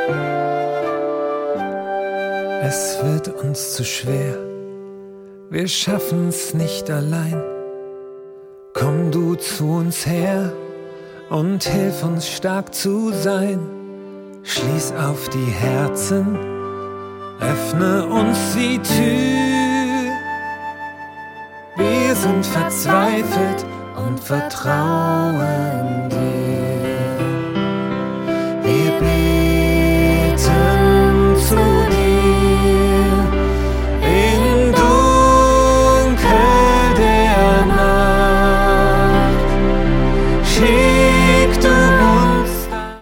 Es wird uns zu schwer, wir schaffen's nicht allein. Komm du zu uns her und hilf uns stark zu sein. Schließ auf die Herzen, öffne uns die Tür. Wir sind verzweifelt und vertrauen dir.